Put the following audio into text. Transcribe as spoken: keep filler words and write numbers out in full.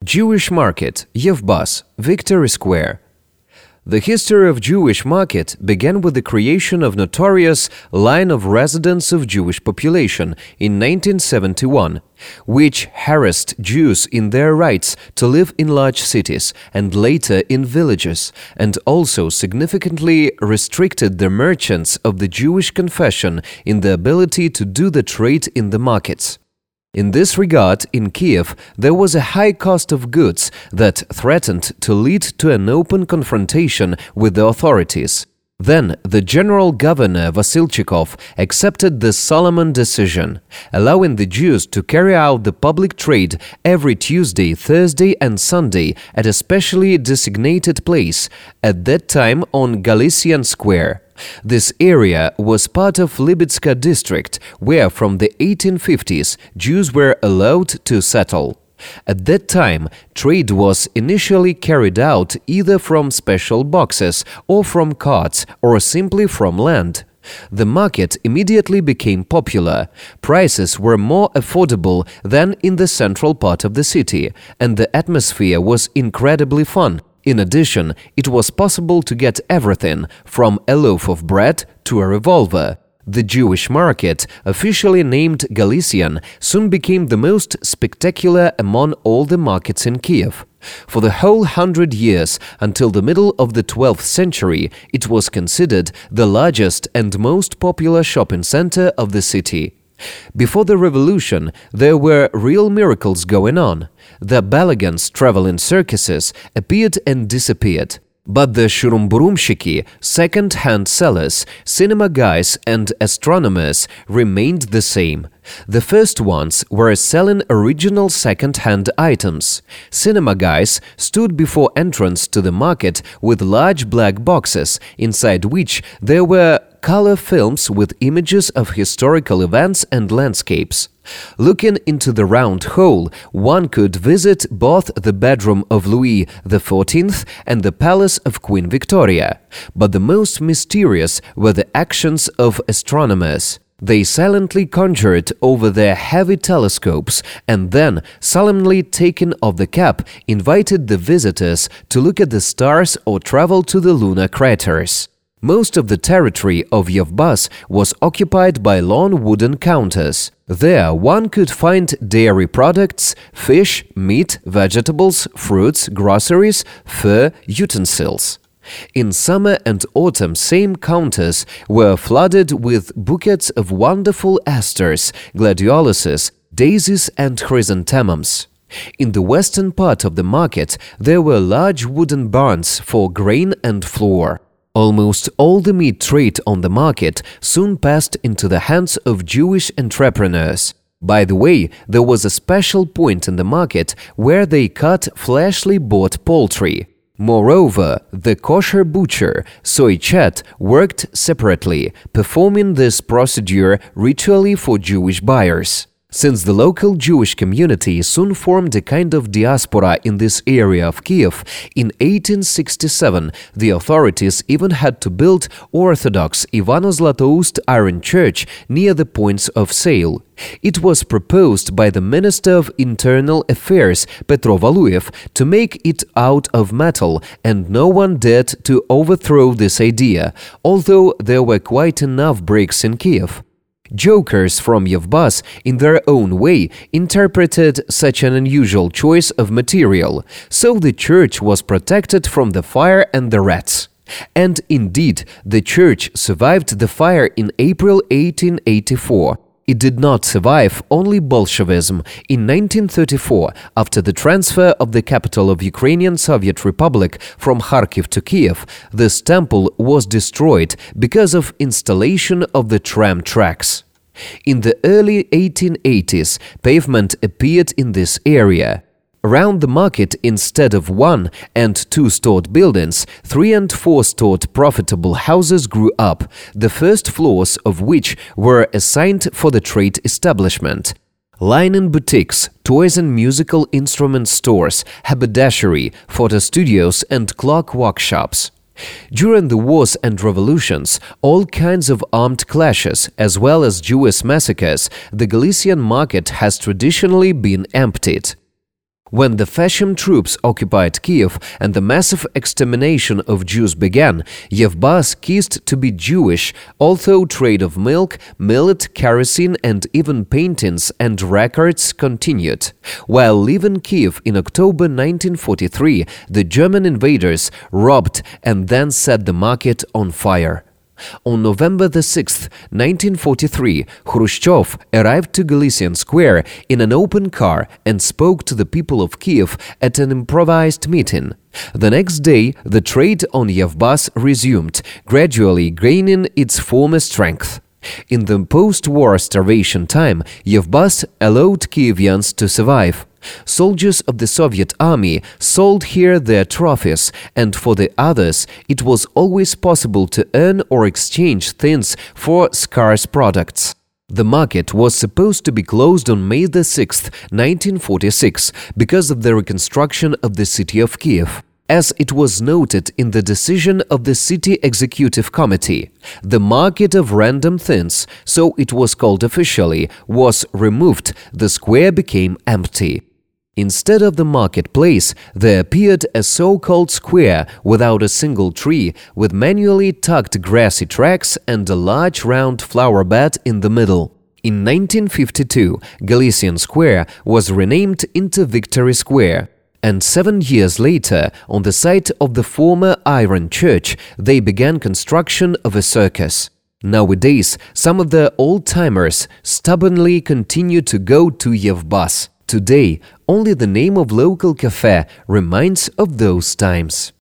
Jewish market, Yevbas, Victory Square. The history of Jewish market began with the creation of notorious line of residence of Jewish population in nineteen seventy-one, which harassed Jews in their rights to live in large cities and later in villages, and also significantly restricted the merchants of the Jewish confession in the ability to do the trade in the markets. In this regard, in Kiev, there was a high cost of goods that threatened to lead to an open confrontation with the authorities. Then, the general governor Vasilchikov accepted the Solomon decision, allowing the Jews to carry out the public trade every Tuesday, Thursday and Sunday at a specially designated place, at that time on Galician Square. This area was part of Libitska district, where from the eighteen fifties Jews were allowed to settle. At that time, trade was initially carried out either from special boxes or from carts or simply from land. The market immediately became popular. Prices were more affordable than in the central part of the city, and the atmosphere was incredibly fun. In addition, it was possible to get everything from a loaf of bread to a revolver. The Jewish market, officially named Galician, soon became the most spectacular among all the markets in Kiev. For the whole hundred years, until the middle of the twelfth century, it was considered the largest and most popular shopping center of the city. Before the revolution, there were real miracles going on. The Balagans traveling circuses appeared and disappeared. But the shurumburumshiki, second-hand sellers, cinema guys and astronomers remained the same. The first ones were selling original second-hand items. Cinema guys stood before entrance to the market with large black boxes, inside which there were color films with images of historical events and landscapes. Looking into the round hole, one could visit both the bedroom of Louis the fourteenth and the palace of Queen Victoria. But the most mysterious were the actions of astronomers. They silently conjured over their heavy telescopes and then, solemnly taking off the cap, invited the visitors to look at the stars or travel to the lunar craters. Most of the territory of Yevbas was occupied by long wooden counters. There one could find dairy products, fish, meat, vegetables, fruits, groceries, fur, utensils. In summer and autumn, same counters were flooded with bouquets of wonderful asters, gladioluses, daisies and chrysanthemums. In the western part of the market, there were large wooden barns for grain and flour. Almost all the meat trade on the market soon passed into the hands of Jewish entrepreneurs. By the way, there was a special point in the market where they cut fleshly bought poultry. Moreover, the kosher butcher, Soichet, worked separately, performing this procedure ritually for Jewish buyers. Since the local Jewish community soon formed a kind of diaspora in this area of Kiev, in eighteen sixty-seven the authorities even had to build Orthodox Ivano-Zlatoust Iron Church near the points of sale. It was proposed by the Minister of Internal Affairs Petro Valuyev to make it out of metal, and no one dared to overthrow this idea, although there were quite enough bricks in Kiev. Jokers from Yevbas, in their own way, interpreted such an unusual choice of material, so the church was protected from the fire and the rats. And indeed, the church survived the fire in April eighteen eighty-four. It did not survive only Bolshevism. In nineteen thirty-four, after the transfer of the capital of Ukrainian Soviet Republic from Kharkiv to Kiev, this temple was destroyed because of installation of the tram tracks. In the early eighteen eighties, pavement appeared in this area. Around the market, instead of one and two-stored buildings, three- and four-stored profitable houses grew up, the first floors of which were assigned for the trade establishment. Linen boutiques, toys and musical instrument stores, haberdashery, photo studios and clock workshops. During the wars and revolutions, all kinds of armed clashes, as well as Jewish massacres, the Galician market has traditionally been emptied. When the fascist troops occupied Kiev and the massive extermination of Jews began, Yevbas ceased to be Jewish, although trade of milk, millet, kerosene and even paintings and records continued. While leaving Kiev in October nineteen forty-three, the German invaders robbed and then set the market on fire. On November the sixth, nineteen forty-three, Khrushchev arrived to Galician Square in an open car and spoke to the people of Kiev at an improvised meeting. The next day, the trade on Yevbas resumed, gradually gaining its former strength. In the post-war starvation time, Yevbas allowed Kievians to survive. Soldiers of the Soviet army sold here their trophies, and for the others it was always possible to earn or exchange things for scarce products. The market was supposed to be closed on May the sixth, nineteen forty-six, because of the reconstruction of the city of Kiev. As it was noted in the decision of the City Executive Committee, the market of random things, so it was called officially, was removed, the square became empty. Instead of the marketplace, there appeared a so-called square without a single tree, with manually tucked grassy tracks and a large round flower bed in the middle. In nineteen fifty-two, Galician Square was renamed into Victory Square. And seven years later, on the site of the former Iron Church, they began construction of a circus. Nowadays, some of the old-timers stubbornly continue to go to Yevbas. Today, only the name of local cafe reminds of those times.